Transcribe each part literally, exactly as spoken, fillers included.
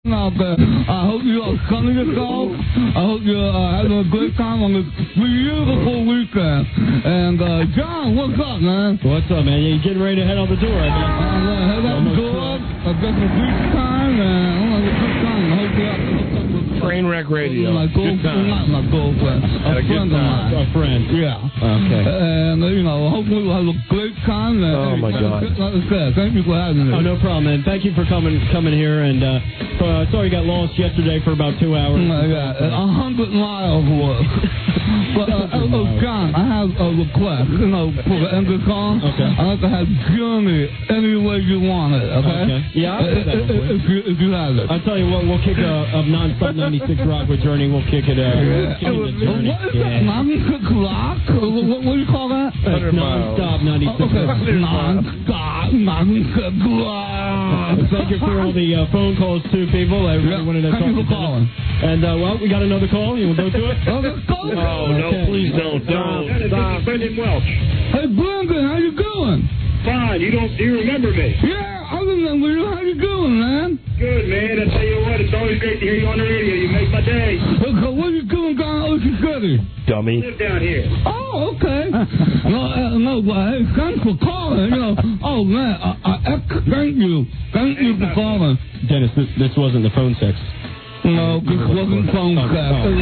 out there. I hope you are sunning yourself. I hope you're uh, having a great time on this beautiful weekend. And, uh, John, what's up, man? What's up, man? You getting ready to head out the door, I guess. I'm going to head out the door. I've got some beach time, and I'm going to have a good time. I hope you have a good time. Train Wreck Radio. My girlfriend, not my girlfriend. A, a friend of mine. A friend. Yeah. Okay. And, uh, you know, hopefully we'll have a great time. And, oh, my God. Like I said, thank you for having me. Oh, no problem, man. Thank you for coming coming here. And uh, uh, sorry you got lost yesterday for about two hours. Oh, my God. A hundred miles worth. But, uh, oh, oh, John, I have a request. You know, for the end of the song, okay. I'd like to have Journey any way you want it, okay? Okay. Yeah, I'll put that one for you. If you, if you have it. I'll tell you what, we'll kick a, a non-stop ninety-six rock with Journey. We'll kick it. Uh, yeah. kick it Journey. What is yeah. that? ninety-six rock? What, what do you call that? Non-stop ninety-six oh, okay. rock. Non-stop ninety-six rock. Thank you for all the uh, phone calls, too, people. I really yeah. wanted to Thank talk you for to calling. And, uh, well, we got another call. You want to go to it? Oh, let's go. Oh, no, okay. please don't. Don't. Stop. Brendan Welch. Hey, Brendan, how you doing? Fine. You don't, do you remember me? Yeah, I remember you. How you doing, man? Good, man. I tell you what, it's always great to hear you on the radio. You make my day. Okay, what are you doing down in Ocean City? Dummy. I live down here. Oh, okay. no, uh, no, well, hey, thanks for calling. You know, oh, man, I, I, thank you. Thank you for calling. Dennis, this, this wasn't the phone sex. No, this wasn't phone sex. And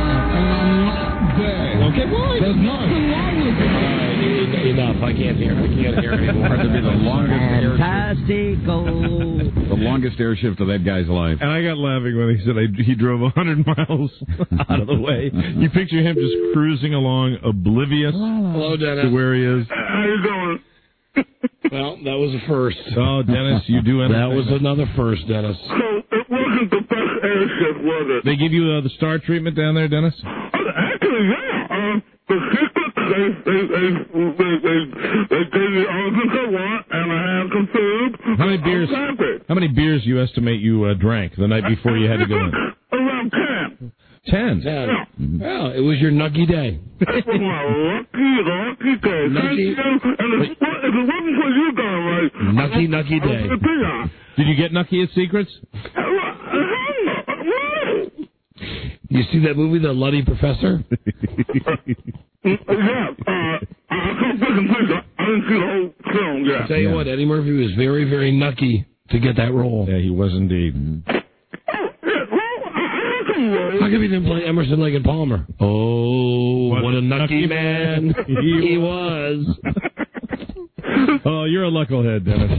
I'm not gay. Okay, well, there's nothing wrong with it. Enough. I can't hear. I can't hear anymore. To be the longest air Fantastico. the longest air shift of that guy's life. And I got laughing when he said I, he drove one hundred miles out of the way. You picture him just cruising along, oblivious Hello, Dennis. to where he is. How you doing? Well, that was a first. Oh, Dennis, you do anything. That was another first, Dennis. So it wasn't the best airship, was it? They give you uh, the star treatment down there, Dennis? Oh, actually, yeah. Um, the secret, they, they, they, they, they, they gave me everything I want, and I had some food. How many beers? How many beers you estimate you uh, drank the night before you had to go in? Around ten. Ten. Ten. Yeah. Well, it was your nucky day. That was my lucky, lucky day. Thank Nucky. you. And if, if it wasn't for you guys, right? Nucky, nucky I day. was the peon. Did you get Nucky at Secrets? You see that movie, The Luddy Professor? Yeah, uh, I can't fucking believe it. I didn't see the whole film yet. I'll tell you Yeah. what, Eddie Murphy was very, very nucky to get that role. Yeah, he was indeed. Oh, yeah, well, I, I had some roles. How come he didn't play Emerson, Lake and Palmer? Oh, what, what a nucky man he, he was. Oh, you're a knucklehead, Dennis.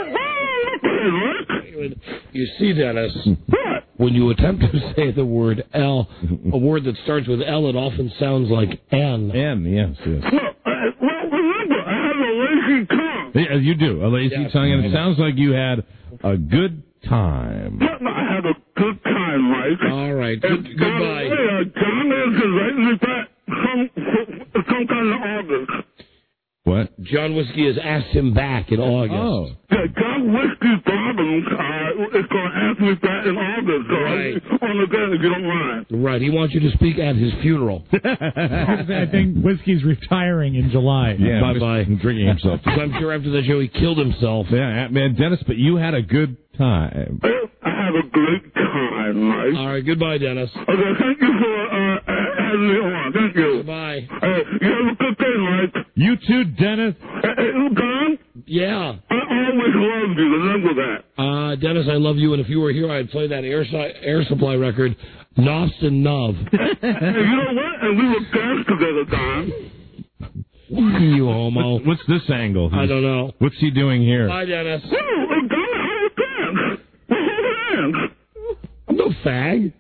You see, Dennis, when you attempt to say the word L, a word that starts with L, it often sounds like N. N, yes, yes. Well, uh, well, remember, I have a lazy tongue. Yeah, you do, a lazy Yes. tongue, and it sounds like you had a good time. I had a good time, Mike. All right, good, And, goodbye. Uh, hey, uh, John is writing me back some, sometime in August. What? John Whiskey has asked him back in August. Oh. Yeah, John Whiskey Bottoms uh, is going to ask me back in August. So Right. on the day, if you don't mind. Right, he wants you to speak at his funeral. I think Whiskey's retiring in July. Yeah, Bye-bye. just drinking himself. So I'm sure after the show he killed himself. Yeah, man, Dennis, but you had a good time. I had a great time, Mike. All right, goodbye, Dennis. Okay, thank you for uh, having me on. Thank you. Goodbye. Uh, you have a good day, Mike. You too, Dennis. Hey, hey, Don, Yeah. I always loved you. Remember that. Uh, Dennis, I love you, and if you were here, I'd play that Air, si- air Supply record, Nofs and Nov. Hey, you know what? And we were dance together, Don. You homo. What's, what's this angle? I don't know. What's he doing here? Bye, Dennis. Oh, uh, Don, how you dance? How dance? I'm no fag.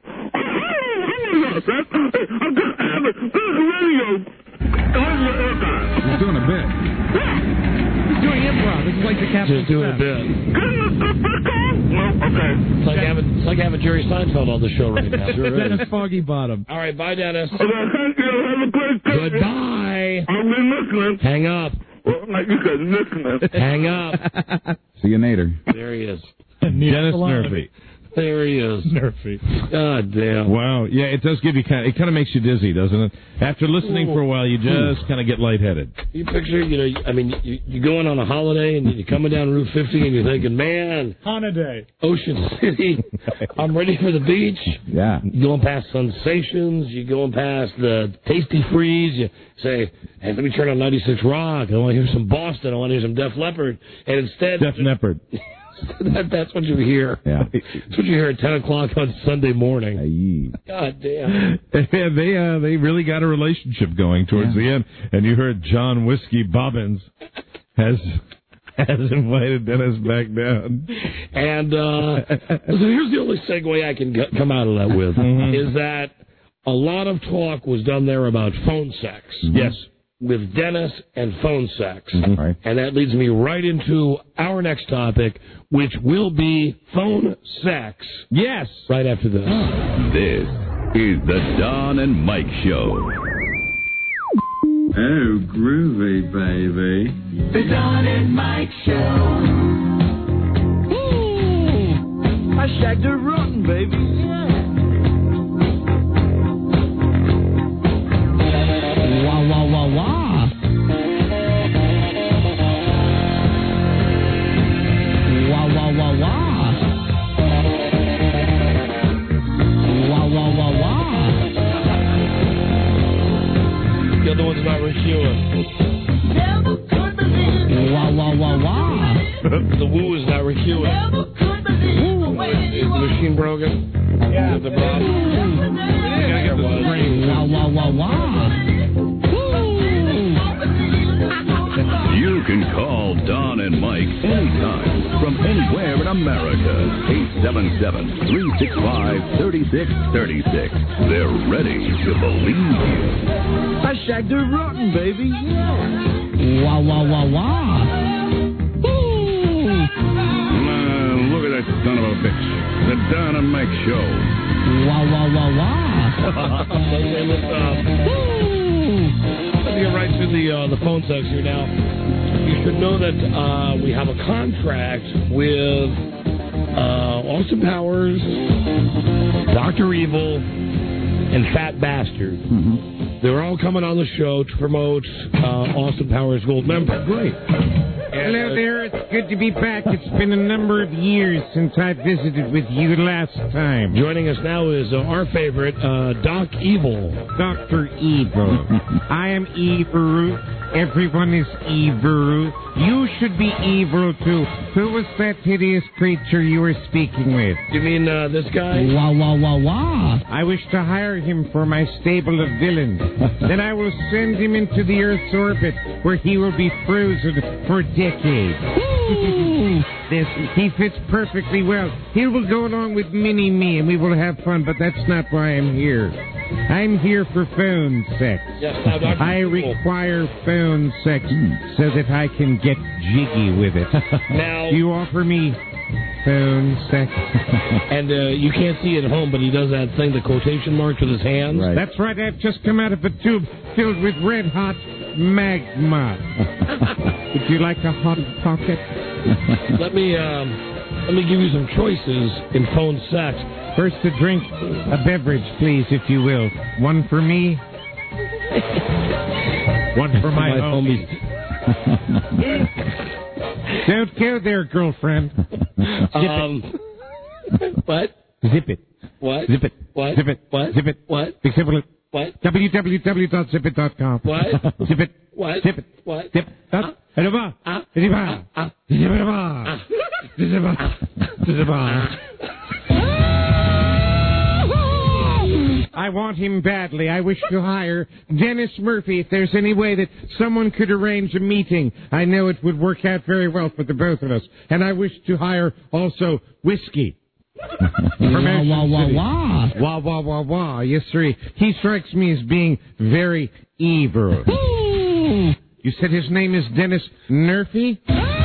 I'm just having this radio. Radio airtime. He's doing a bit. He's doing improv. This is like the Captain Just doing a Seth. bit. No, okay. It's like having, it's like having Jerry Seinfeld on the show right now. Dennis Foggy Bottom. All right, bye, Dennis. Okay, thank you. Have a great day. Goodbye. I'll be listening. Hang up. Well, like you said, listening. Hang up. See you later. There he is. Dennis Murphy. There he is. Nerfy. God damn. Wow. Yeah, it does give you kind of, it kind of makes you dizzy, doesn't it? After listening for a while, you just kind of get lightheaded. You picture, you know, I mean, you, you're going on a holiday and you're coming down Route fifty and you're thinking, man, Holiday. Ocean City, I'm ready for the beach. Yeah. You're going past Sensations, you're going past the Tasty Freeze, you say, hey, let me turn on ninety-six Rock, I want to hear some Boston, I want to hear some Def Leppard, and instead... Def Leppard. that, that's what you hear. Yeah. That's what you hear at ten o'clock on Sunday morning. Aye. God damn. And they uh, they really got a relationship going towards Yeah. the end. And you heard John Whiskey Bobbins has has invited Dennis back down. And uh, so here's the only segue I can get, come out of that with, Mhm. is that a lot of talk was done there about phone sex. Yes. With Dennis and phone sex. Right. And that leads me right into our next topic, which will be phone sex. Yes. Right after this. This is the Don and Mike Show. Oh, groovy, baby. The Don and Mike Show. Ooh, I shagged a rotten, baby. Yeah. Wah, wah, wah, wah. Wah, wah, wah, wah. Wah, wah, wah, wah. The other one's not Rick Hewen. Wah, wah, wah, wah. The woo is not Rick Hewen. Is the machine broken? Yeah. Is the broad? Wah, wah, wah, wah. You can call Don and Mike anytime from anywhere in America. eight seven seven, three six five, three six three six. They're ready to believe you. I shagged a rotten, baby. Yeah. Wah, wah, wah, wah. Uh, look at that son of a bitch. The Don and Mike Show. Wah, wah, wah, wah. Okay, let's, uh, let me get right to the, uh, the phone sex here now. You should know that uh, we have a contract with uh, Austin Powers, Doctor Evil, and Fat Bastard. Mm-hmm. They're all coming on the show to promote uh, Austin Powers Gold Member. Great. Hello there, it's good to be back. It's been a number of years since I visited with you last time. Joining us now is uh, our favorite, uh, Doc Evil. Doctor Evil. I am evil. Everyone is evil. You should be evil too. Who was that hideous creature you were speaking with? You mean uh, this guy? Wah, wah, wah, wah. I wish to hire him for my stable of villains. Then I will send him into the Earth's orbit, where he will be frozen for decades. This, he fits perfectly well. He will go along with Mini-Me, and we will have fun, but that's not why I'm here. I'm here for phone sex. Yes, now, Doctor I Evil. require phone sex so that I can get jiggy with it. Now, You offer me phone sex? and uh, you can't see it at home, but he does that thing, the quotation marks with his hands. Right. That's right, I've just come out of a tube filled with red-hot magma. Would you like a hot pocket? Let me um, let me give you some choices in phone sex. First a drink, a beverage, please, if you will. One for me. One for my, My homies. Don't go there, girlfriend. Um, what? Zip it. What? Zip it. What? Zip it. What? Zip it. What? Zip it. What? w w w dot zip it dot com. What? Zip it. What? Zip it. What? Zip it. Ah. Zip it. Ah. Zip it. Ah. Ah. Zip it. Ah. Zip it. Zip it. I want him badly. I wish to hire Dennis Murphy. If there's any way that someone could arrange a meeting, I know it would work out very well for the both of us. And I wish to hire also Whiskey. Wah, wah, wah, wah. Wah, wah, wah, wah. Yes, sir. He strikes me as being very evil. You said his name is Dennis Murphy?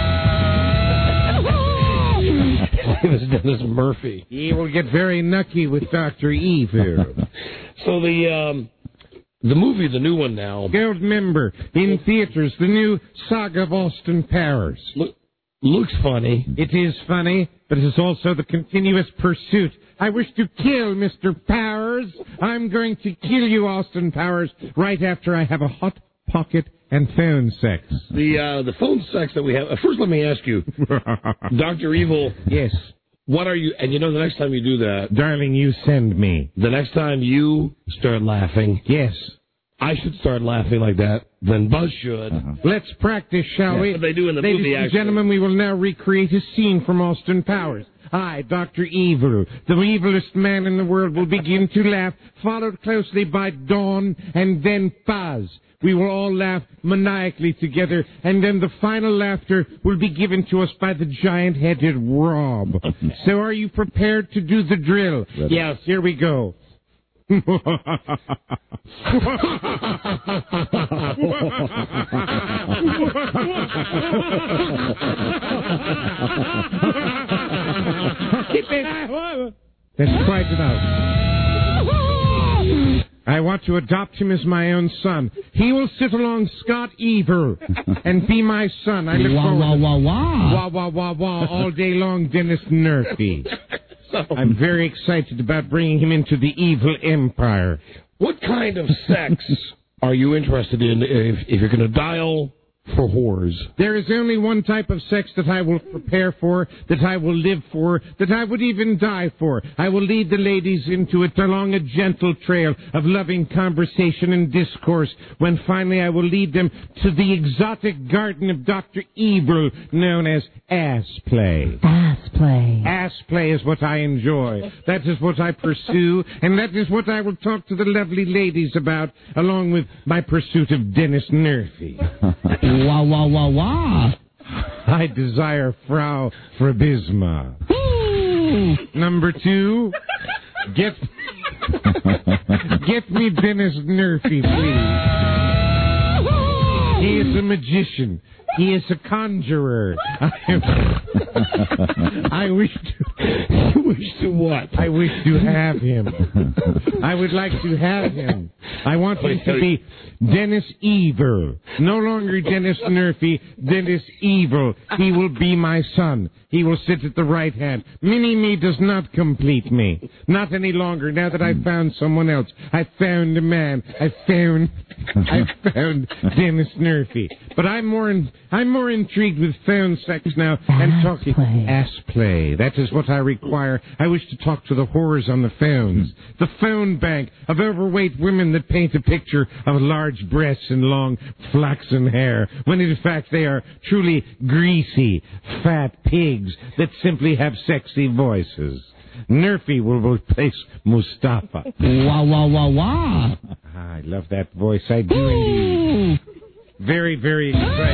His name is Dennis Murphy. He will get very nucky with Doctor Evil. So the um, the movie, the new one now. Gold member in theaters, the new Saga of Austin Powers. Look, looks funny. It is funny, but it is also the continuous pursuit. I wish to kill Mister Powers. I'm going to kill you, Austin Powers, right after I have a hot pocket and phone sex. The uh, the phone sex that we have. Uh, first, let me ask you, Doctor Evil. Yes. What are you? And you know, the next time you do that, darling, you send me. The next time you start laughing, yes, I should start laughing like that. Then Buzz should. Uh-huh. Let's practice, shall yeah, we? What they do in the Ladies movie. and actually. gentlemen, we will now recreate a scene from Austin Powers. I, Doctor Evil, the evilest man in the world, will begin to laugh, followed closely by Dawn and then Buzz. We will all laugh maniacally together, and then the final laughter will be given to us by the giant-headed Rob. So are you prepared to do the drill? Ready. Yes, here we go. Keep it. That's quite enough. I want to adopt him as my own son. He will sit along Scott Evil and be my son. I look wah, forward wah, wah, wah. Wah, wah, wah, wah, all day long, Dennis Nerfy. I'm very excited about bringing him into the evil empire. What kind of sex are you interested in if, if you're going to dial for whores? There is only one type of sex that I will prepare for, that I will live for, that I would even die for. I will lead the ladies into it along a gentle trail of loving conversation and discourse, when finally I will lead them to the exotic garden of Doctor Evil, known as ass play. Ass play. Ass play is what I enjoy. That is what I pursue, and that is what I will talk to the lovely ladies about, along with my pursuit of Dennis Nerfy. Wah, wah, wah, wah. I desire Frau Frabisma. Number two, get get me Dennis Nerfy, please. He is a magician. He is a conjurer. I wish to... You wish to what? I wish to have him. I would like to have him. I want him to be Dennis Evil. No longer Dennis Nerfy, Dennis Evil. He will be my son. He will sit at the right hand. Mini-me does not complete me. Not any longer, now that I've found someone else. I found a man. I found... I found Dennis Nerfy. But I'm more in, I'm more intrigued with phone sex now and talking play. ass play. That is what I require. I wish to talk to the whores on the phones. The phone bank of overweight women that paint a picture of large breasts and long flaxen hair, when in fact they are truly greasy, fat pigs that simply have sexy voices. Nerfy will replace Mustafa. Wah, wah, wah, wah. I love that voice. I do indeed. Very, very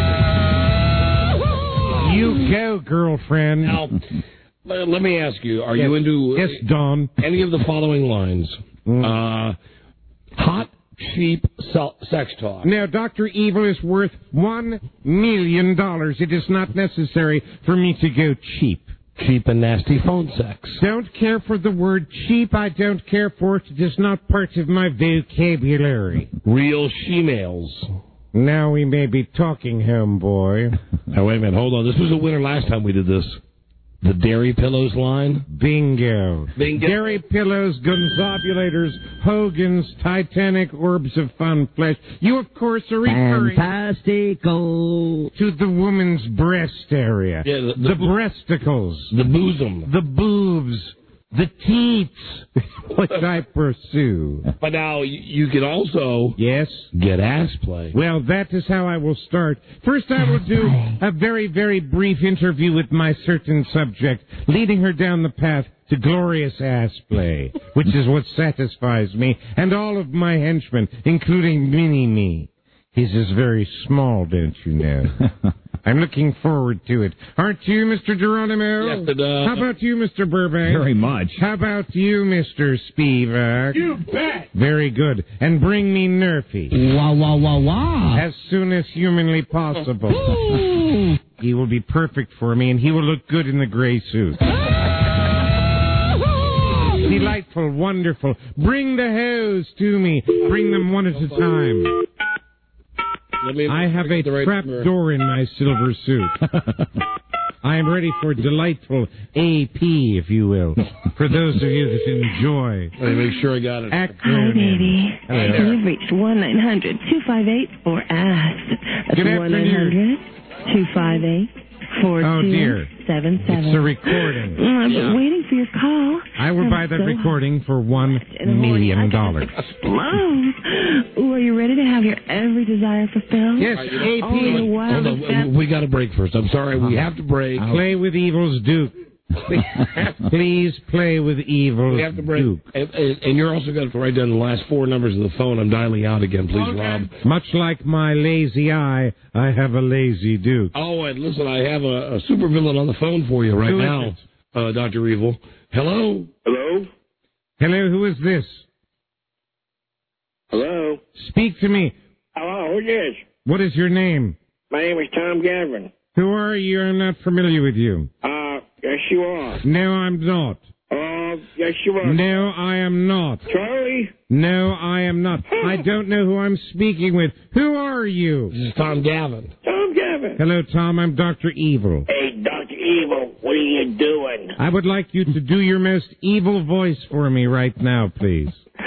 excited. You go, girlfriend. Now, let me ask you, are yes. you into yes, Dawn. any of the following lines? Mm. Uh, hot, cheap sel- sex talk. Now, Doctor Evil is worth one million dollars. It is not necessary for me to go cheap. Cheap and nasty phone sex. Don't care for the word cheap. I don't care for it. It is not part of my vocabulary. Real she-males. Now we may be talking, homeboy. Now, wait a minute. Hold on. This was a winner last time we did this. The Dairy Pillows line. Bingo. Bingo. Dairy Pillows, Gonzobulators, Hogan's, Titanic Orbs of Fun Flesh. You, of course, are referring Fantastical. to the woman's breast area. Yeah, the, the, the breasticles. The bosom. The boobs. The teats. Which I pursue. But now, you, you can also... Yes? Get ass play. Well, that is how I will start. First, I will do a very, very brief interview with my certain subject, leading her down the path to glorious ass play, which is what satisfies me, and all of my henchmen, including Mini-Me. His is very small, don't you know? I'm looking forward to it. Aren't you, Mister Geronimo? Yes, but, uh, How about you, Mister Burbank? Very much. How about you, Mister Spivak? You bet. Very good. And bring me Nerfy. Wah, wah, wah, wah. As soon as humanly possible. He will be perfect for me, and he will look good in the gray suit. Delightful, wonderful. Bring the hose to me. Bring them one at a time. Let me I have a the right trap number. door in my silver suit. I am ready for delightful A P, if you will, for those of you that enjoy. Let me make sure I got it. Hi, baby. Hello. You've reached one nine hundred two five eight four ask. That's Good one nine hundred two five eight four Oh, two dear. seven seven. It's a recording. Mm, I've been Yeah. waiting for your call. I will I'm buy that so recording for one in the morning. I million gotta dollars. explode. Ooh, are you ready to have your every desire fulfilled? Yes, A P. Oh, the wild Hold on, step. we got to break first. I'm sorry, we have to break. Play with Evil's Duke. Please play with Evil's We have to break. Duke. And, and, and you're also going to write down the last four numbers of the phone. I'm dialing out again, please, Rob. Much like my lazy eye, I have a lazy Duke. Oh, and listen, I have a, a supervillain on the phone for you right Who is now, uh, Doctor Evil. Hello? Hello? Hello, who is this? Hello? Speak to me. Hello, who's this? What is your name? My name is Tom Gavin. Who are you? I'm not familiar with you. Uh, yes, you are. No, I'm not. Uh, yes, you are. No, I am not. Charlie? No, I am not. I don't know who I'm speaking with. Who are you? This is Tom Gavin. Tom Gavin. Hello, Tom. I'm Doctor Evil. Hey, Doctor Evil, what are you doing? I would like you to do your most evil voice for me right now, please.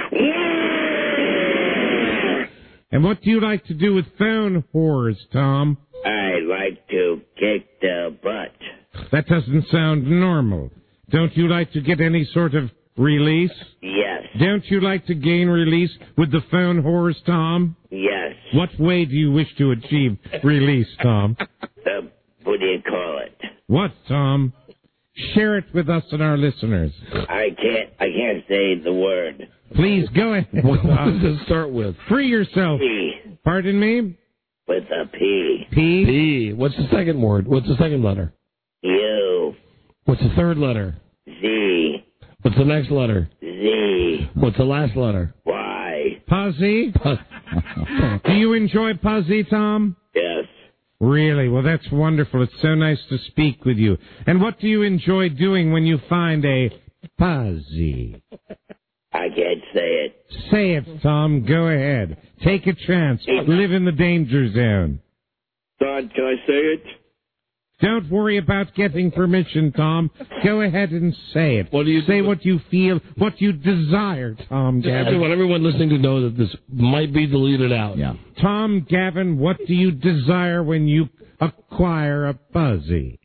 And what do you like to do with phone whores, Tom? I like to kick the butt. That doesn't sound normal. Don't you like to get any sort of release? Yes. Don't you like to gain release with the phone whores, Tom? Yes. What way do you wish to achieve release, Tom? Uh, what do you call it? What, Tom? Share it with us and our listeners. I can't, I can't say the word. Please, go ahead. What Tom. does it start with? Free yourself. P. Pardon me? With a P. P? P. What's the second word? What's the second letter? U. What's the third letter? Z. What's the next letter? Z. What's the last letter? Y. Puzzy? Do you enjoy Puzzy, Tom? Yes. Really? Well, that's wonderful. It's so nice to speak with you. And what do you enjoy doing when you find a Puzzy? I can't say it. Say it, Tom. Go ahead. Take a chance. Live in the danger zone. Don, can I say it? Don't worry about getting permission, Tom. Go ahead and say it. What do you say? do? What you feel, what you desire, Tom I Gavin. want everyone listening to know that this might be deleted out. Yeah. Tom Gavin, what do you desire when you acquire a Puzzy?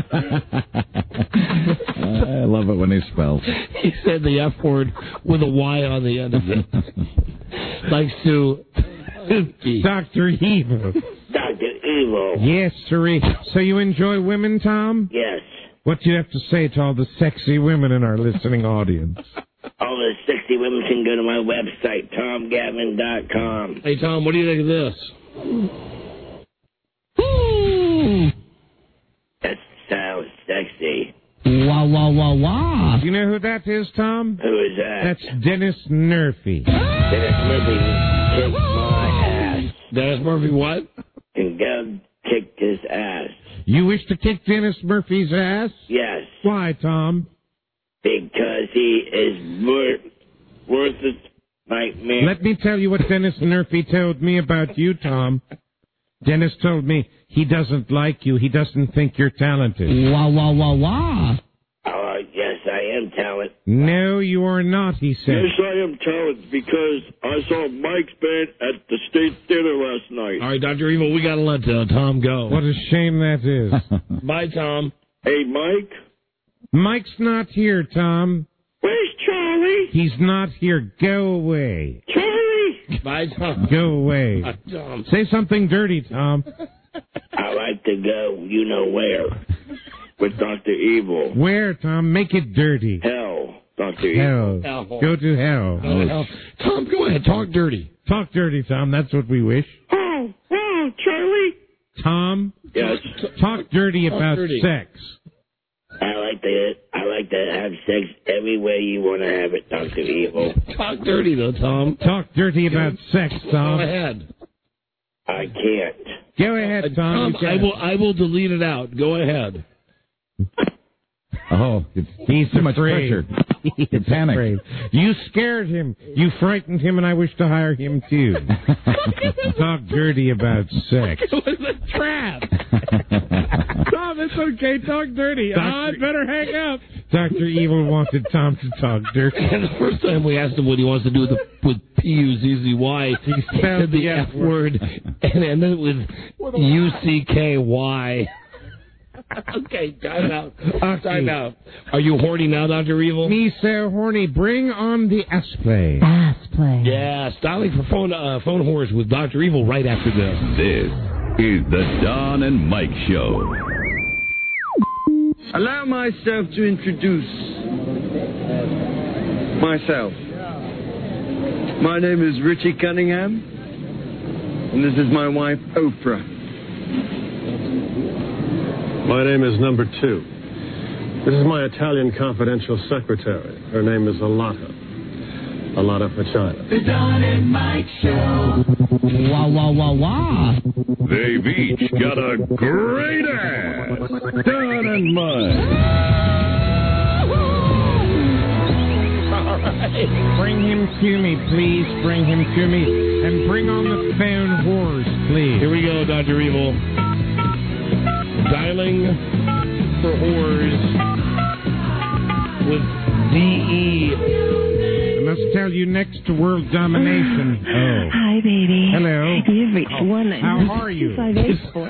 I love it when he spells. He said the F word with a Y on the end of it. Likes to... Doctor Evil. Doctor Evil. Yes, sirree. So you enjoy women, Tom? Yes. What do you have to say to all the sexy women in our listening audience? All the sexy women can go to my website, tom gavin dot com. Hey, Tom, what do you think of this? That sounds sexy. Wah, wah, wah, wah. You know who that is, Tom? Who is that? That's Dennis Murphy. Dennis Murphy kicked my ass. Dennis Murphy what? And go kick his ass. You wish to kick Dennis Murphy's ass? Yes. Why, Tom? Because he is worth, worthless nightmare. Let me tell you what Dennis Murphy told me about you, Tom. Dennis told me he doesn't like you. He doesn't think you're talented. Wah, wah, wah, wah. Oh, yes, I am talent. No, you are not, he said. Yes, I am talent because I saw Mike's band at the State Theater last night. All right, Doctor Evil, we got to let uh, Tom go. What a shame that is. Bye, Tom. Hey, Mike? Mike's not here, Tom. Where's Charlie? He's not here. Go away. Charlie? Bye, Tom. Go away. Bye, Tom. Say something dirty, Tom. I like to go, you know where, with Doctor Evil. Where, Tom? Make it dirty. Hell, Doctor Evil. Hell. Hell. Go to hell. Go to hell. Tom, go ahead. Talk dirty. Talk dirty, Tom. That's what we wish. Oh, wow, Charlie? Tom, Yes. talk dirty Talk about dirty. sex. I like to I like to have sex every way you want to have it, Doctor Evil. Talk dirty, though, Tom. Talk dirty about sex, Go Tom. ahead. I can't. Go ahead, Uh, Tom. Tom, I will, I will delete it out. Go ahead. Oh, it's He's too much afraid. pressure. He's You panicked. afraid. You scared him. You frightened him, and I wish to hire him too. Talk dirty about sex. It was a trap. Tom Tom, it's okay. Talk dirty. I better hang up. Doctor Evil wanted Tom to talk dirty. And the first time we asked him what he wants to do with, the, with P U Z Z Y, he said the F word and ended it with U C K Y. Okay, time out. Time out. Are you horny now, Doctor Evil? Me so horny. Bring on the ass play. Ass play. Yeah, styling for phone uh, phone whores with Doctor Evil right after this. This is the Don and Mike Show. Allow myself to introduce myself. My name is Richie Cunningham, and this is my wife, Oprah. My name is Number Two. This is my Italian confidential secretary. Her name is Alata. Alata Pachina. The Don and Mike Show. Wah, wah, wah, wah. They've each got a great ass. Don and Mike. All right. Bring him to me, please. Bring him to me. And bring on the phone whores, please. Here we go, Doctor Evil. Dialing for whores with D E. I must tell you, next to world domination. Oh. Hi, baby. Hello. You've reached oh. one. How are you? Two, five, eight, four,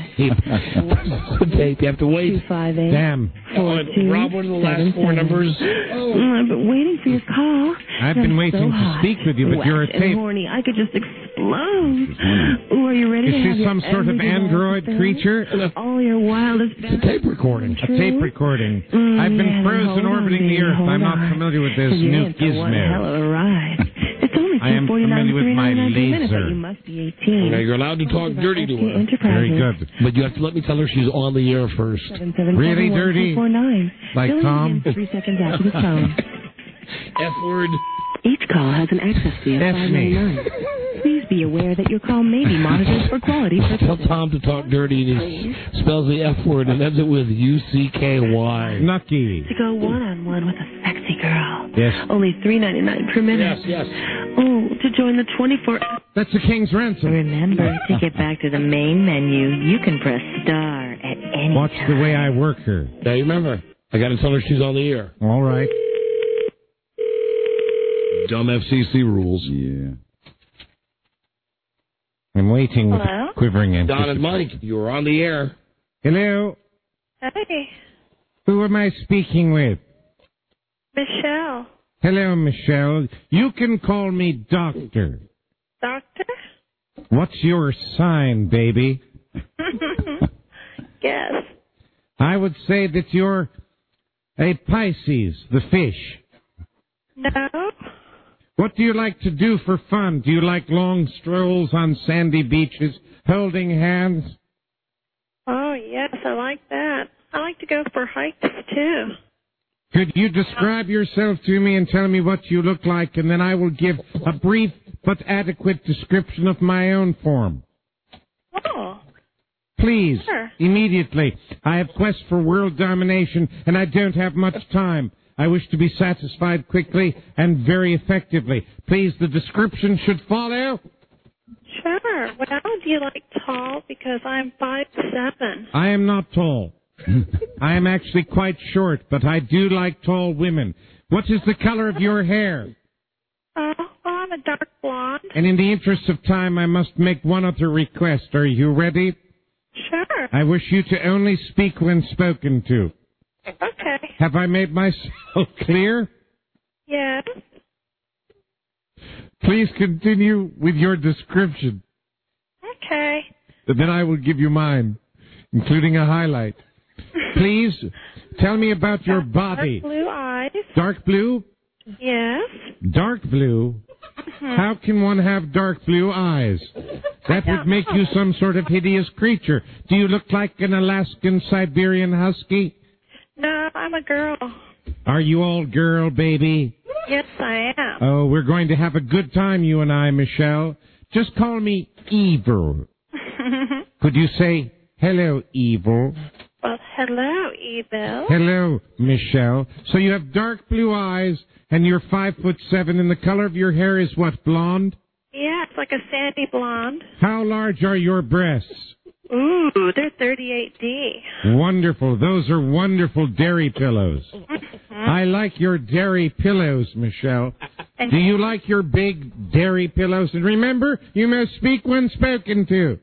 Tape. You have to wait. Two, five, eight, Damn. Four, oh, two, Rob, what are the last seven, four seven. numbers? Oh. I've been waiting for your call. I've You're been waiting so to hot, speak with you, but waxed you're a and tape. horny. I could just explode. Ooh, are you ready Is to have she some your sort of every android desire creature? fulfilled? All your wildest It's a tape recording. A tape recording. Mm, I've been yeah, frozen hold orbiting on, the baby, Earth. hold I'm not on. familiar with this You're new in for one hell of gizmo. a ride. It's only I am two forty-nine, familiar with my minutes, but laser. you must be eighteen. Now, you're allowed to talk dirty to her. Very good. But you have to let me tell her she's on the air first. Seven, seven, Really seven, one, dirty? two, four, nine. Like Billing Tom? begins Three seconds after the tone. F word. Each call has an access fee of That's five me. ninety-nine. Please be aware that your call may be monitored for quality Tell purposes. Tom to talk dirty, and he spells the F word and ends it with U C K Y. Nucky. To go one-on-one with a sexy girl. Yes. Only three ninety-nine per minute. Yes, yes. Oh, to join the twenty-four... That's the king's ransom. Remember, to get back to the main menu, you can press star at any Watch time. the way I work her. Now, you remember, I got to tell her she's on the air. All right. Dumb F C C rules. Yeah. I'm waiting with Hello? quivering Don and anticipation. Mike, you're on the air. Hello. Hey, Who am I speaking with? Michelle. Hello, Michelle. You can call me Doctor. Doctor? What's your sign, baby? Yes. I would say that you're a Pisces, the fish. No? What do you like to do for fun? Do you like long strolls on sandy beaches, holding hands? Oh, yes, I like that. I like to go for hikes, too. Could you describe yourself to me and tell me what you look like, and then I will give a brief but adequate description of my own form? Oh. Please, Sure. immediately. I have quest for world domination, and I don't have much time. I wish to be satisfied quickly and very effectively. Please, the description should follow. Sure. Well, do you like tall? Because I'm five seven. I am not tall. I am actually quite short, but I do like tall women. What is the color of your hair? Oh, well, I'm a dark blonde. And in the interest of time, I must make one other request. Are you ready? Sure. I wish you to only speak when spoken to. Okay. Have I made myself clear? Yes. Please continue with your description. Okay. And then I will give you mine, including a highlight. Please tell me about your body. Dark blue eyes. Dark blue? Yes. Dark blue? Mhm. How can one have dark blue eyes? That would make you some sort of hideous creature. Do you look like an Alaskan Siberian husky? No, I'm a girl. Are you all girl, baby? Yes, I am. Oh, we're going to have a good time, you and I, Michelle. Just call me Evil. Could you say, hello, Evil? Well, hello, Evil. Hello, Michelle. So you have dark blue eyes, and you're five foot seven, and the color of your hair is what, blonde? Yeah, it's like a sandy blonde. How large are your breasts? Ooh, they're thirty-eight D. Wonderful. Those are wonderful dairy pillows. Mm-hmm. I like your dairy pillows, Michelle. And Do you like your big dairy pillows? And remember, you must speak when spoken to.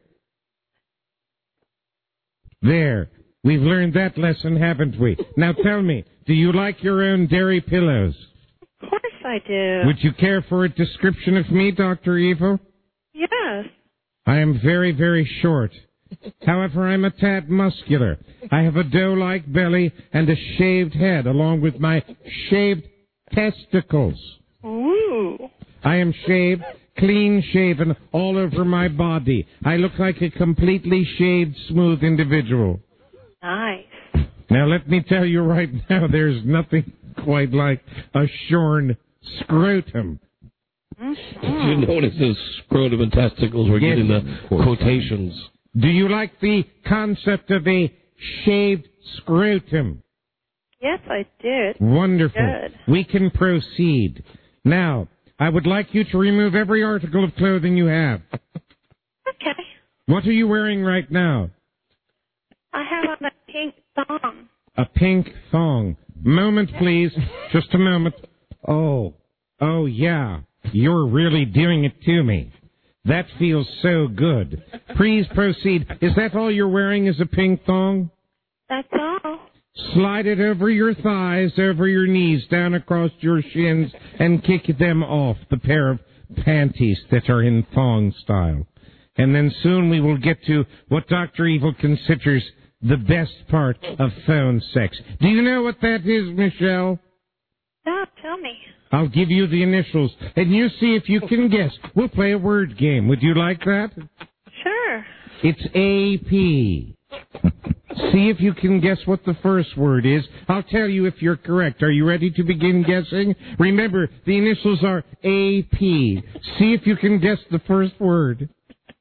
There. We've learned that lesson, haven't we? Now tell me, do you like your own dairy pillows? Of course I do. Would you care for a description of me, Doctor Evil? Yes. I am very, very short. However, I'm a tad muscular. I have a dough-like belly and a shaved head, along with my shaved testicles. Ooh. I am shaved, clean-shaven, all over my body. I look like a completely shaved, smooth individual. Nice. Now, let me tell you right now, there's nothing quite like a shorn scrotum. You notice the scrotum and testicles, we're Yes. getting the quotations. Do you like the concept of a shaved scrotum? Yes, I did. Wonderful. Good. We can proceed. Now, I would like you to remove every article of clothing you have. Okay. What are you wearing right now? I have on a pink thong. A pink thong. Moment, please. Just a moment. Oh. Oh, yeah. You're really doing it to me. That feels so good. Please proceed. Is that all you're wearing is a pink thong? That's all. Slide it over your thighs, over your knees, down across your shins, and kick them off, the pair of panties that are in thong style. And then soon we will get to what Doctor Evil considers the best part of phone sex. Do you know what that is, Michelle? No, tell me. I'll give you the initials, and you see if you can guess. We'll play a word game. Would you like that? Sure. It's A P. See if you can guess what the first word is. I'll tell you if you're correct. Are you ready to begin guessing? Remember, the initials are A P. See if you can guess the first word.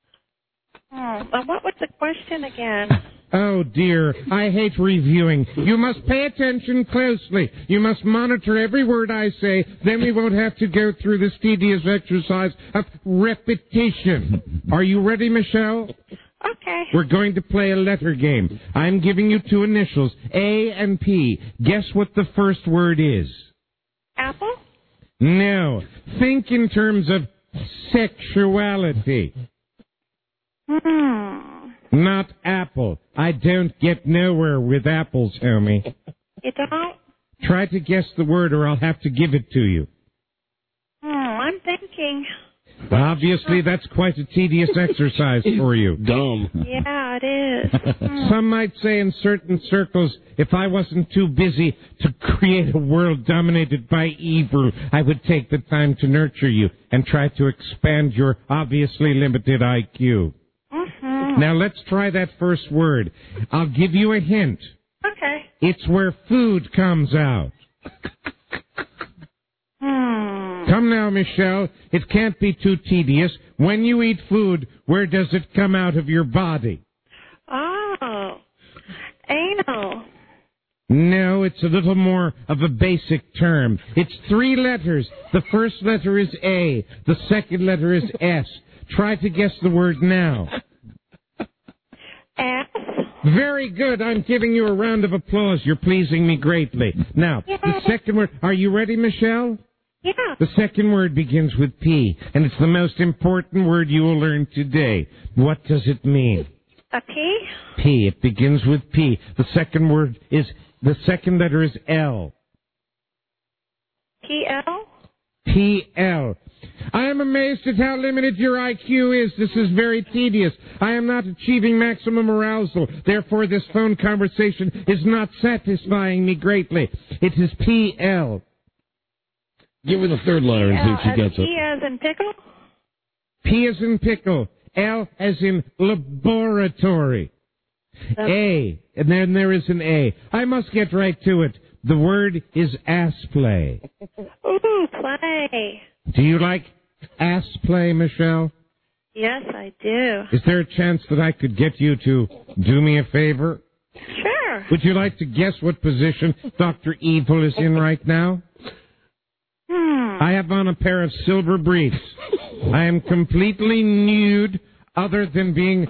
Oh, well, what was the question again? Oh, dear. I hate reviewing. You must pay attention closely. You must monitor every word I say. Then we won't have to go through this tedious exercise of repetition. Are you ready, Michelle? Okay. We're going to play a letter game. I'm giving you two initials, A and P. Guess what the first word is? Apple? No. Think in terms of sexuality. Hmm. Not apple. I don't get nowhere with apples, homie. You don't? Try to guess the word or I'll have to give it to you. Hmm, I'm thinking. Obviously, that's quite a tedious exercise for you. Dumb. Yeah, it is. Hmm. Some might say in certain circles, if I wasn't too busy to create a world dominated by evil, I would take the time to nurture you and try to expand your obviously limited I Q. Mm-hmm. Now, let's try that first word. I'll give you a hint. Okay. It's where food comes out. Hmm. Come now, Michelle. It can't be too tedious. When you eat food, where does it come out of your body? Oh. Anal. No, it's a little more of a basic term. It's three letters. The first letter is A. The second letter is S. Try to guess the word now. S. Very good. I'm giving you a round of applause. You're pleasing me greatly. Now, Yay. the second word. Are you ready, Michelle? Yeah. The second word begins with P, and it's the most important word you will learn today. What does it mean? A P? P. It begins with P. The second word is, the second letter is L. P L? P L. I am amazed at how limited your I Q is. This is very tedious. I am not achieving maximum arousal. Therefore, this phone conversation is not satisfying me greatly. It is P L. Give her the third letter and see if she L, gets it. P as in pickle? P as in pickle. L as in laboratory. A. And then there is an A. I must get right to it. The word is ass play. Ooh, play. Do you like ass play, Michelle? Yes, I do. Is there a chance that I could get you to do me a favor? Sure. Would you like to guess what position Doctor Evil is in right now? Hmm. I have on a pair of silver briefs. I am completely nude other than being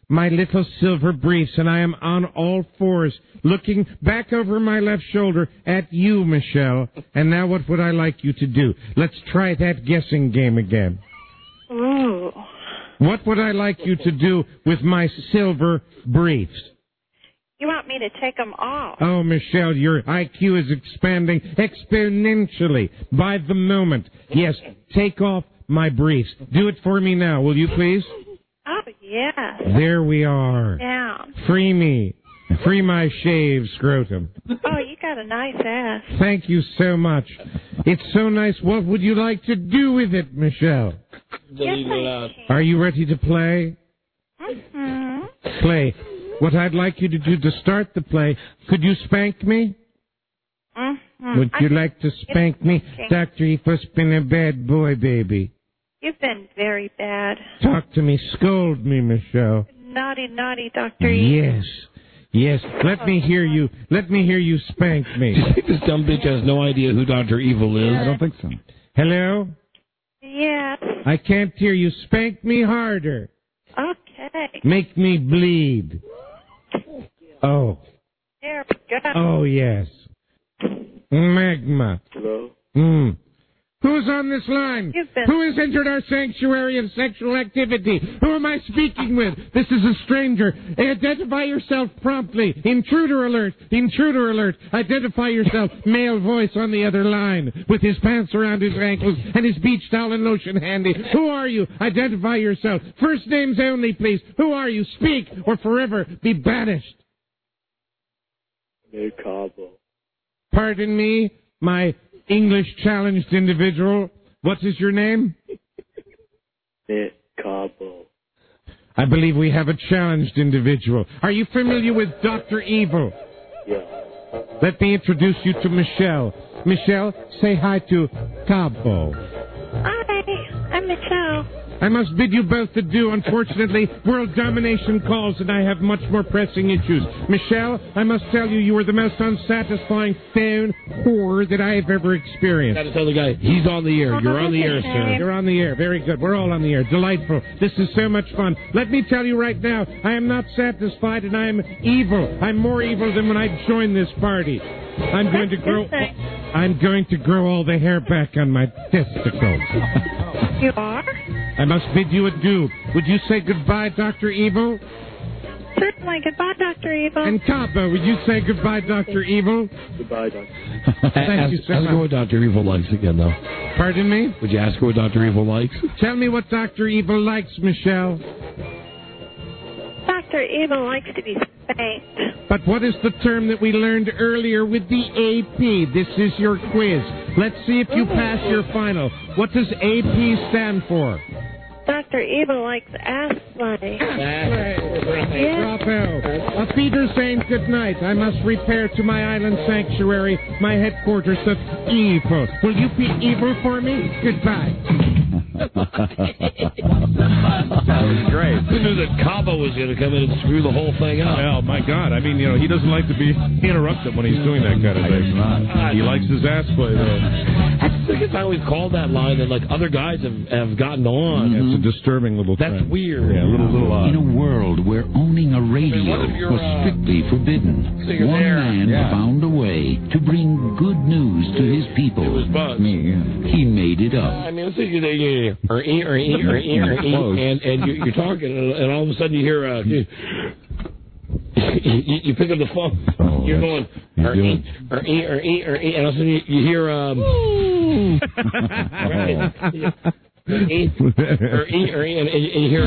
my little silver briefs, and I am on all fours, looking back over my left shoulder at you, Michelle. And now what would I like you to do? Let's try that guessing game again. Ooh. What would I like you to do with my silver briefs? You want me to take them off? Oh, Michelle, your I Q is expanding exponentially by the moment. Yes, take off my briefs. Do it for me now, will you please? Oh, yes. There we are. Down. Free me. Free my shaved scrotum. Oh, you got a nice ass. Thank you so much. It's so nice. What would you like to do with it, Michelle? Yes, I Are you ready to play? Mm-hmm. Play. What I'd like you to do to start the play, could you spank me? Mm-hmm. Would you like to spank me? Doctor Efo's been a bad boy, baby. You've been very bad. Talk to me. Scold me, Michelle. Naughty, naughty, Doctor E. Yes. Yes. Let me hear you. Let me hear you spank me. Do you think this dumb bitch has no idea who Doctor Evil is? I don't think so. Hello? Yes. I can't hear you. Spank me harder. Okay. Make me bleed. Oh. There we go. Oh, yes. Magma. Hello? Hmm. Who's on this line? You've been- Who has entered our sanctuary of sexual activity? Who am I speaking with? This is a stranger. Identify yourself promptly. Intruder alert. Intruder alert. Identify yourself. Male voice on the other line with his pants around his ankles and his beach towel and lotion handy. Who are you? Identify yourself. First names only, please. Who are you? Speak or forever be banished. Nick Cabo. Pardon me, my English-challenged individual. What is your name? Nick Cabo. I believe we have a challenged individual. Are you familiar with Doctor Evil? Yeah. Let me introduce you to Michelle. Michelle, say hi to Cabo. Hi, I'm Michelle. I must bid you both adieu. Unfortunately, world domination calls and I have much more pressing issues. Michelle, I must tell you, you are the most unsatisfying phone whore that I have ever experienced. Gotta tell the guy, he's on the air. You're on the air, sir. You're on the air. Very good. We're all on the air. Delightful. This is so much fun. Let me tell you right now, I am not satisfied and I am evil. I'm more evil than when I joined this party. I'm going to grow... I'm going to grow all the hair back on my testicles. You are? I must bid you adieu. Would you say goodbye, Doctor Evil? Certainly. Goodbye, Doctor Evil. And Cabo, would you say goodbye, Doctor Evil? Goodbye, Doctor. Thank ask, you so ask much. her what Doctor Evil likes again, though. Pardon me? Would you ask her what Doctor Evil likes? Tell me what Doctor Evil likes, Michelle. Doctor Evil likes to be spanked. But what is the term that we learned earlier with the A P? This is your quiz. Let's see if you pass your final. What does A P stand for? Doctor Evil likes ass play. Yeah. Bravo. A feeder saying good night. I must repair to my island sanctuary, my headquarters of evil. Will you be evil for me? Goodbye. That was great. Who knew that Cabo was going to come in and screw the whole thing up? Oh, my God. I mean, you know, he doesn't like to be interrupted when he's doing that kind of thing. He likes his ass play, though. That's the second time we've called that line that, like, other guys have, have gotten on. Mm-hmm. It's a disturbing little That's trend. weird. Yeah, a little, little odd. In a world where owning a radio your, was uh, strictly forbidden, singer one there? man Yeah. found a way to bring good news to his people. It was Buzz. Me, yeah. He made it up. I mean, let's say you yeah, yeah, yeah. Or, e, or, e, or, e, or, e, and, and you, you're talking, and, and all of a sudden you hear, uh, you, you, you pick up the phone, Oh, you're going, or, e, or, e, or, e, or, e, and all of a sudden you, you hear, um, right? Or, e, or, e, or, e, and, and you hear,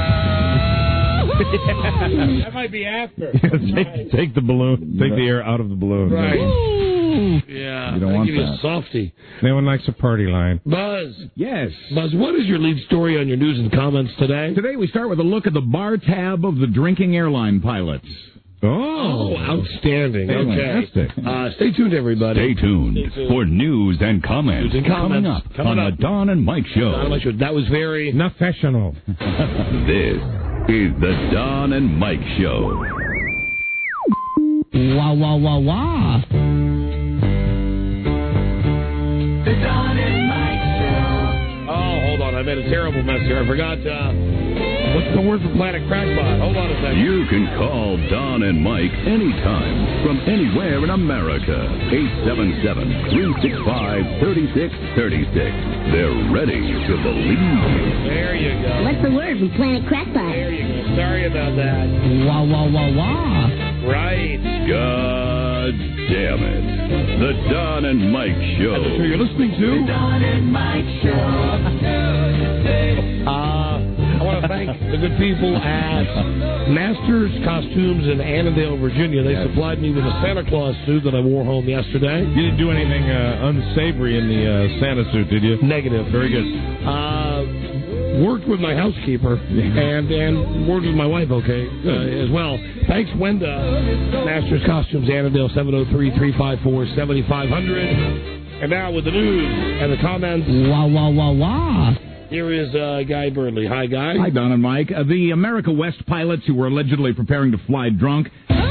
That might be after. take, take the balloon. Take the air out of the balloon. right. Yeah, You don't I want give you a that. softie. No one likes a party line. Buzz, Yes. Buzz, what is your lead story on your news and comments today? Today we start with a look at the bar tab of the drinking airline pilots. Oh, outstanding. Okay. Fantastic. Uh, stay tuned, everybody. Stay tuned for news and comments, News and comments. coming up Coming on up. the Don and Mike Show. Don and Mike Show. That was very... Professional. This is the Don and Mike Show. Wah, wah, wah, wah. The Don and Mike Show. Oh, hold on. I made a terrible mess here. I forgot. Uh, What's the word for Planet Crackpot? Hold on a second. You can call Don and Mike anytime from anywhere in America. eight seven seven, three six five, three six three six. They're ready to believe you. There you go. What's the word from Planet Crackpot? There you go. Sorry about that. Wah, wah, wah, wah. Right. God damn it. The Don and Mike Show. That's who you're listening to? The Don and Mike Show. Uh, I want to thank the good people at Masters Costumes in Annandale, Virginia. They supplied me with a Santa Claus suit that I wore home yesterday. You didn't do anything uh, unsavory in the uh, Santa suit, did you? Negative. Very good. Uh, worked with my housekeeper and and worked with my wife, okay, uh, as well. Thanks, Wenda. Masters Costumes, Annandale, seven oh three, three five four, seven five zero zero. And now with the news and the comments. Wah, wah, wah, wah. Here is uh, Guy Burnley. Hi, Guy. Hi, Don and Mike. Uh, the America West pilots who were allegedly preparing to fly drunk.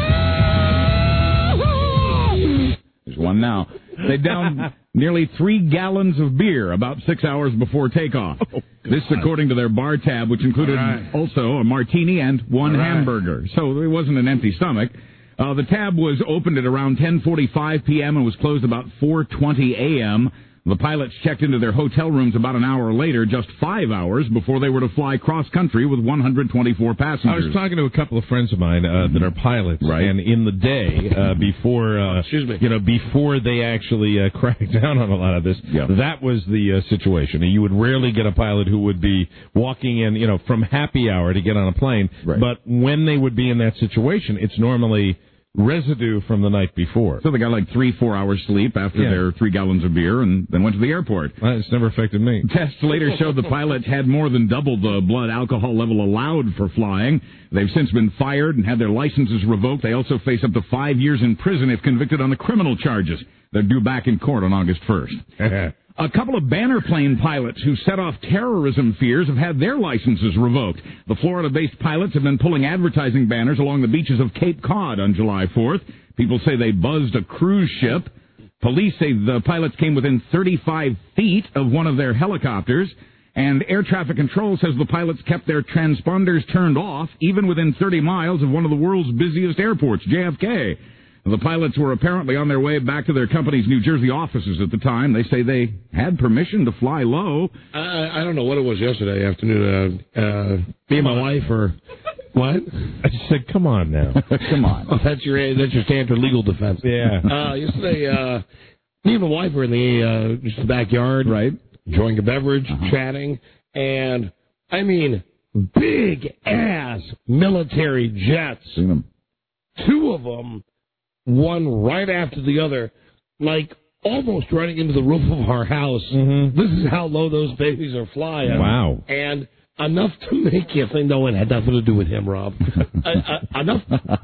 There's one now. They downed nearly three gallons of beer about six hours before takeoff. Oh, this, according to their bar tab, which included right. also a martini and one right. hamburger. So it wasn't an empty stomach. Uh, the tab was opened at around ten forty-five p.m. and was closed about four twenty a.m. The pilots checked into their hotel rooms about an hour later, just five hours before they were to fly cross-country with one hundred twenty-four passengers. I was talking to a couple of friends of mine uh, that are pilots, right. and in the day, uh, before, uh, Excuse me. you know, before they actually uh, cracked down on a lot of this, yeah. that was the uh, situation. You would rarely get a pilot who would be walking in, you know, from happy hour to get on a plane, right. but when they would be in that situation, it's normally residue from the night before. So they got like three, four hours sleep after yeah. their three gallons of beer and then went to the airport. Well, it's never affected me. Tests later showed the pilots had more than double the blood alcohol level allowed for flying. They've since been fired and had their licenses revoked. They also face up to five years in prison if convicted on the criminal charges. They're due back in court on August first. A couple of banner plane pilots who set off terrorism fears have had their licenses revoked. The Florida-based pilots have been pulling advertising banners along the beaches of Cape Cod on July fourth. People say they buzzed a cruise ship. Police say the pilots came within thirty-five feet of one of their helicopters. And air traffic control says the pilots kept their transponders turned off, even within thirty miles of one of the world's busiest airports, J F K. The pilots were apparently on their way back to their company's New Jersey offices at the time. They say they had permission to fly low. I, I don't know what it was yesterday afternoon. Uh, uh, me and my wife are... What? I just said, come on now. Come on. Oh, that's your that's your standard legal defense. Yeah. Uh, yesterday, uh, me and my wife were in the, uh, just the backyard. Right. Enjoying a beverage, uh-huh. chatting, and, I mean, big-ass military jets. Seen them. Two of them, one right after the other, like almost running into the roof of our house. Mm-hmm. This is how low those babies are flying. Wow. And enough to make you think, no, it had nothing to do with him, Rob. uh, uh, enough,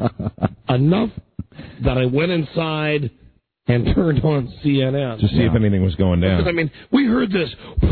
enough that I went inside and turned on C N N. To see yeah. if anything was going down. Because, I mean, we heard this.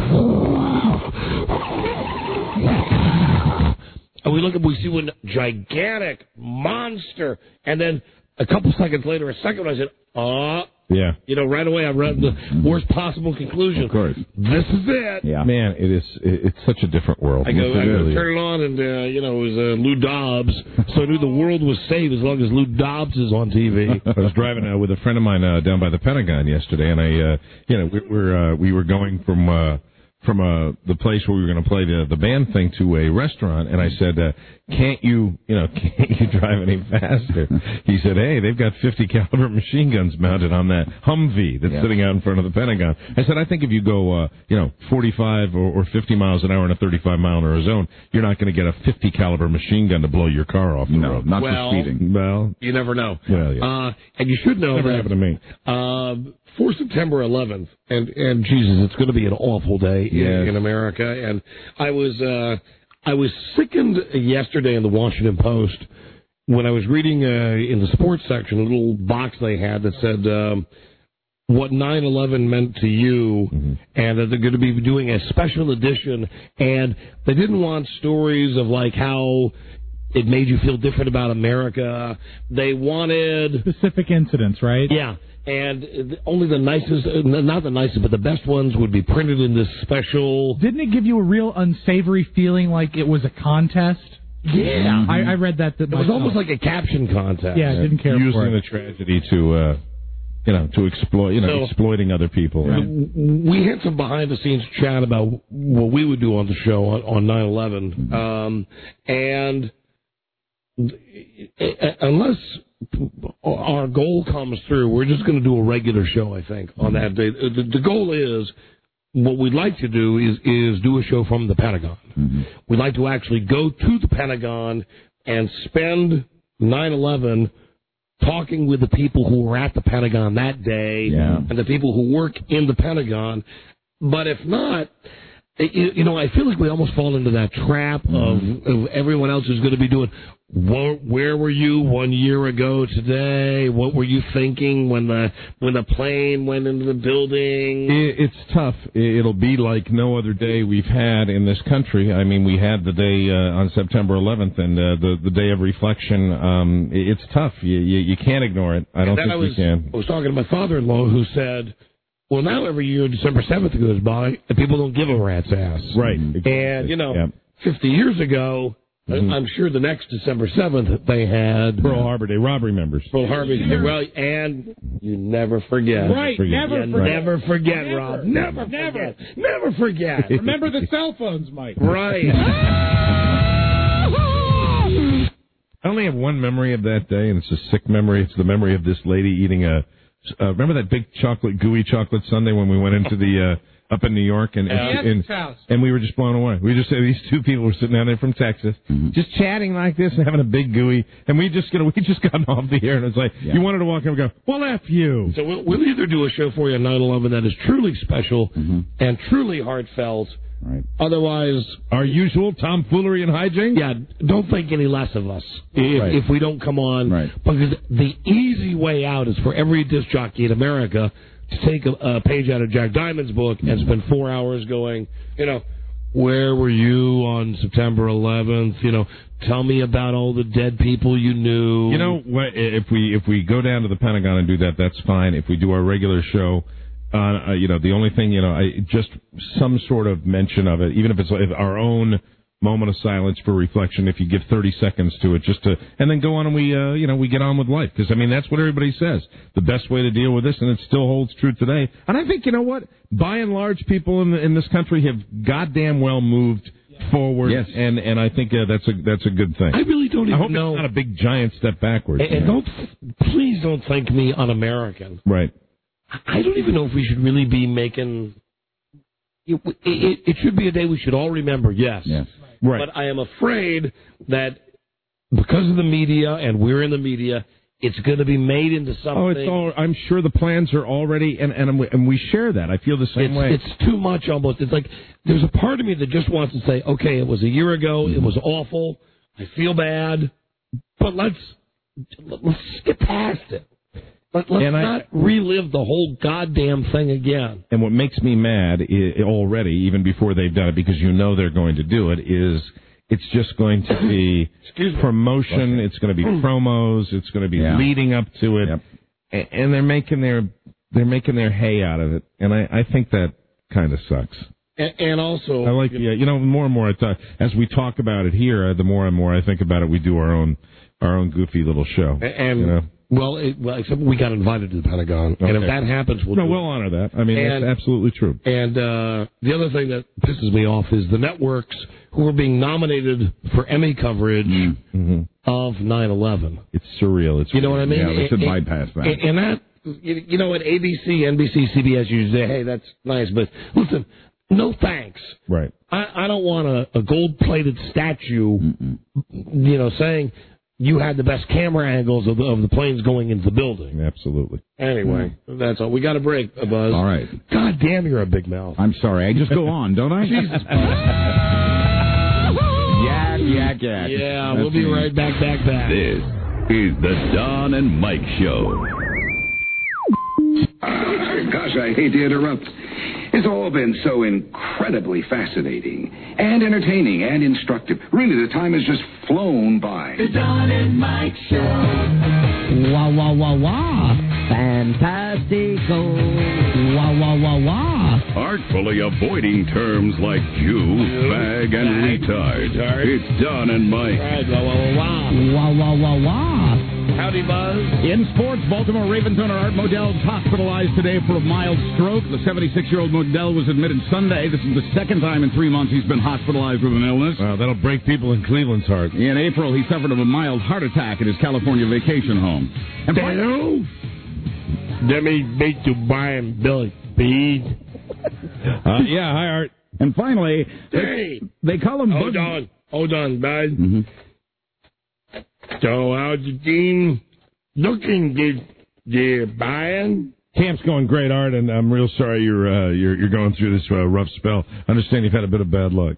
And we look up, we see one gigantic monster. And then a couple seconds later, a second, I said, ah. Yeah. You know, right away I read the worst possible conclusion. Of course. This is it. Yeah. Man, it is, it's such a different world. I go, yes, I go really turn it on, and, uh, you know, it was uh, Lou Dobbs. So I knew the world was safe as long as Lou Dobbs is on T V. I was driving uh, with a friend of mine uh, down by the Pentagon yesterday, and I, uh, you know, we were, uh, we were going from, uh, from uh, the place where we were going to play the, the band thing to a restaurant, and I said, uh, can't you, you know, can't you drive any faster? He said, hey, they've got fifty caliber machine guns mounted on that Humvee that's yeah. sitting out in front of the Pentagon. I said, I think if you go, uh, you know, forty-five or, or fifty miles an hour in a thirty-five mile an hour zone, you're not going to get a fifty caliber machine gun to blow your car off the no, road. not well, for speeding. Well, you never know. Well, yeah. Uh, and you should know Never that, happened to me. Uh, for September eleventh, and, and Jesus, it's going to be an awful day yes. in, in America. And I was uh, I was sickened yesterday in the Washington Post when I was reading uh, in the sports section a little box they had that said um, what nine eleven meant to you, mm-hmm. and that they're going to be doing a special edition. And they didn't want stories of like how it made you feel different about America. They wanted specific incidents, right? Yeah. and only the nicest, not the nicest, but the best ones would be printed in this special. Didn't it give you a real unsavory feeling like it was a contest? Yeah. Mm-hmm. I, I read that. that it was almost like a caption contest. Yeah, I didn't care Using for it. the tragedy to, uh, you know, to exploit, you know, So, exploiting other people. Right? We had some behind-the-scenes chat about what we would do on the show on, on nine eleven. Mm-hmm. Um, and unless our goal comes through, we're just going to do a regular show, I think, on that day. The, the goal is, what we'd like to do is, is do a show from the Pentagon. Mm-hmm. We'd like to actually go to the Pentagon and spend nine eleven talking with the people who were at the Pentagon that day yeah. and the people who work in the Pentagon. But if not, you, you know, I feel like we almost fall into that trap mm-hmm. of, of everyone else who's going to be doing, where, where were you one year ago today? What were you thinking when the when the plane went into the building? It, it's tough. It'll be like no other day we've had in this country. I mean, we had the day uh, on September eleventh and uh, the the day of reflection. Um, it's tough. You, you you can't ignore it. I don't think I was, we can. I was talking to my father-in-law who said, well, now every year December seventh goes by and people don't give a rat's ass. Right. Exactly. And, you know, yep. fifty years ago, mm-hmm. I'm sure the next December seventh they had Pearl Harbor Day. Rob remembers. Pearl Harbor Day. Well, and you never forget. Right. Forget. Never you forget. Never forget, never. Rob. Never, never forget. Never forget. Remember the cell phones, Mike. Right. I only have one memory of that day, and it's a sick memory. It's the memory of this lady eating a. Uh, remember that big chocolate, gooey chocolate sundae when we went into the uh, up in New York and and, and, house. and we were just blown away. We just said these two people were sitting down there from Texas, mm-hmm. just chatting like this and having a big gooey, and we just gonna we just got off the air and it's like yeah. you wanted to walk in and go, well, F you. So we'll, we'll either do a show for you on nine eleven that is truly special mm-hmm. and truly heartfelt. Right. Otherwise, our usual tomfoolery and hijinks. Yeah, don't think any less of us if, right. if we don't come on. Right. Because the easy way out is for every disc jockey in America to take a, a page out of Jack Diamond's book and spend four hours going, you know, where were you on September eleventh? You know, tell me about all the dead people you knew. You know, if we if we go down to the Pentagon and do that, that's fine. If we do our regular show. Uh, you know, the only thing, you know, I, just some sort of mention of it, even if it's like our own moment of silence for reflection, if you give thirty seconds to it, just to, and then go on and we, uh, you know, we get on with life. Because, I mean, that's what everybody says. The best way to deal with this, and it still holds true today. And I think, you know what, by and large, people in, the, in this country have goddamn well moved forward. Yes. And, and I think uh, that's a that's a good thing. I really don't even I hope know. It's not a big, giant step backwards. And, and don't, please don't think me un-American. Right. I don't even know if we should really be making. It, it, it should be a day we should all remember, yes. Yes. Right. But I am afraid that because of the media, and we're in the media, it's going to be made into something. Oh, it's all. I'm sure the plans are already, and and, and we share that. I feel the same it's, way. It's too much almost. It's like there's a part of me that just wants to say, okay, it was a year ago. It was awful. I feel bad, but let's let's get past it. But let's and not I, relive the whole goddamn thing again. And what makes me mad I, already, even before they've done it, because you know they're going to do it, is it's just going to be promotion. Okay. It's going to be promos. It's going to be yeah. leading up to it, yep. and they're making their they're making their hay out of it. And I, I think that kind of sucks. And, and also, I like yeah, you know, more and more I talk, as we talk about it here, the more and more I think about it. We do our own our own goofy little show, and. You know? Well, it, well, except we got invited to the Pentagon, okay. and if that happens, we'll no, do we'll honor that. I mean, and, that's absolutely true. And uh, the other thing that pisses me off is the networks who are being nominated for Emmy coverage mm-hmm. of nine eleven. It's surreal. It's you know what I mean? Yeah, they should and, bypass that. And, and that, you know, at A B C, N B C, C B S, you say, hey, that's nice, but listen. No thanks. Right. I, I don't want a, a gold-plated statue, Mm-mm. you know, saying. You had the best camera angles of the, of the planes going into the building. Absolutely. Anyway, mm. that's all. We got a break, Buzz. All right. God damn, you're a big mouth. I'm sorry. I just go on, don't I? Jesus. yak, yak, yak. Yeah, that's we'll be me. right back, back, back. This is the Don and Mike Show. Gosh, I hate to interrupt. It's all been so incredibly fascinating and entertaining and instructive. Really, the time has just flown by. The Don and Mike Show. Wah, wah, wah, wah. Fantastical. Wah, wah, wah, wah. Artfully avoiding terms like Jew, fag, and retard. It's Don and Mike. Wah, wah, wah, wah. Wah, wah, wah, wah. Howdy, Buzz. In sports, Baltimore Ravens owner Art Modell is hospitalized today for a mild stroke. The seventy-six-year-old Modell was admitted Sunday. This is the second time in three months he's been hospitalized with an illness. Wow, that'll break people in Cleveland's heart. In April, he suffered of a mild heart attack at his California vacation home. And Hello? Let me make you buy him Billy Speed. Uh, yeah, hi, Art. And finally, hey. they, they call him... Hold Bud- on. Hold on, bud. Mm-hmm. So how's the team looking? Did you buying? Camp's going great, Art, and I'm real sorry you're uh, you're, you're going through this uh, rough spell. I understand you've had a bit of bad luck.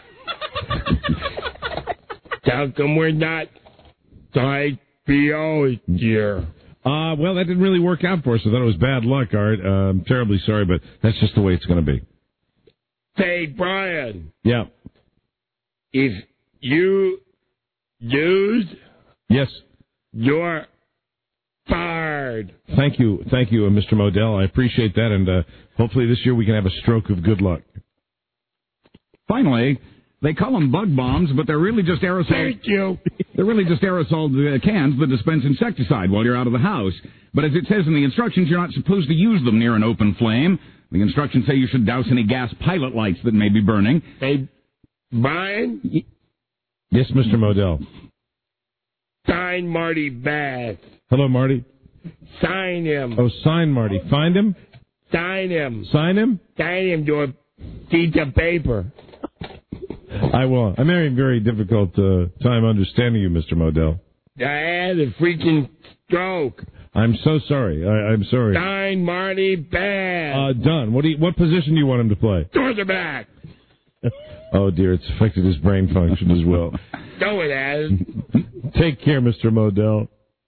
How come we're not I P O here? Uh, well, that didn't really work out for us. I thought it was bad luck, Art. Uh, I'm terribly sorry, but that's just the way it's going to be. Say, Brian. Yeah. If you lose... Yes. You're fired. Thank you. Thank you, uh, Mister Modell. I appreciate that, and uh, hopefully this year we can have a stroke of good luck. Finally, they call them bug bombs, but they're really just aerosol... Thank you. They're really just aerosol uh, cans that dispense insecticide while you're out of the house. But as it says in the instructions, you're not supposed to use them near an open flame. The instructions say you should douse any gas pilot lights that may be burning. Hey, Brian? Yes, Mister Modell. Sign Marty Bass. Hello, Marty. Sign him. Oh, sign Marty. Find him? Sign him. Sign him? Sign him to a piece of paper. I will. I'm having a very difficult uh, time understanding you, Mister Modell. I had a freaking stroke. I'm so sorry. I, I'm sorry. Sign Marty Bass. Uh, done. What do you, what position do you want him to play? Quarterback. Oh, dear. It's affected his brain function as well. No, it has. Take care, Mister Modell.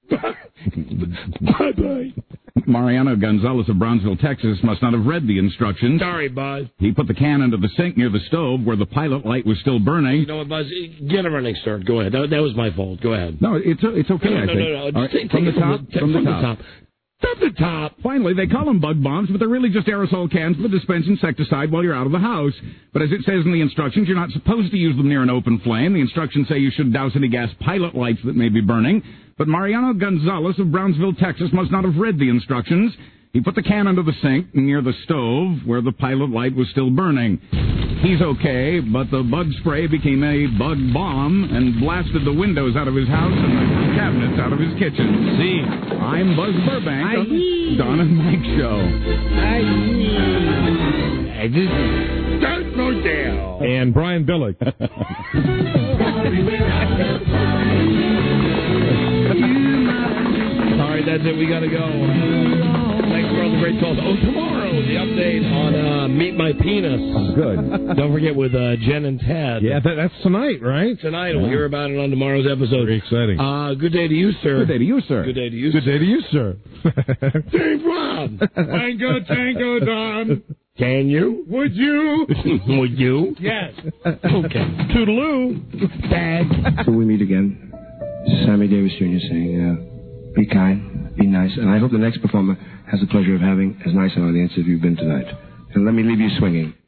Bye-bye. Mariano Gonzalez of Brownsville, Texas, must not have read the instructions. Sorry, Buzz. He put the can into the sink near the stove where the pilot light was still burning. You know what, Buzz? Get a running start. Go ahead. That, that was my fault. Go ahead. No, it's it's okay, no, no, I think. No, no, no. Right, take, from, take the it top, from the, from the from top. the top. From the top. Finally, they call them bug bombs, but they're really just aerosol cans that dispense insecticide while you're out of the house. But as it says in the instructions, you're not supposed to use them near an open flame. The instructions say you should douse any gas pilot lights that may be burning. But Mariano Gonzalez of Brownsville, Texas, must not have read the instructions. He put the can under the sink near the stove where the pilot light was still burning. He's okay, but the bug spray became a bug bomb and blasted the windows out of his house and the cabinets out of his kitchen. See, I'm Buzz Burbank on the Don and Mike Show. I just don't know down. And Brian Billick. Sorry, that's it. We got to go. Thanks for all the great calls. Oh, tomorrow, the update on uh, Meet My Penis. Good. Don't forget with uh, Jen and Ted. Yeah, that, that's tonight, right? Tonight. We'll hear about it on tomorrow's episode. Very exciting. Uh, good day to you, sir. Good day to you, sir. Good day to you, Good sir. day to you, sir. Dave Rob. Tango, tango, Don. Can you? Would you? Would you? Yes. Okay. Toodaloo. Dad. Till we meet again, this is Sammy Davis Junior saying, uh, be kind, be nice, and I hope the next performer has the pleasure of having as nice an audience as you've been tonight. And let me leave you swinging.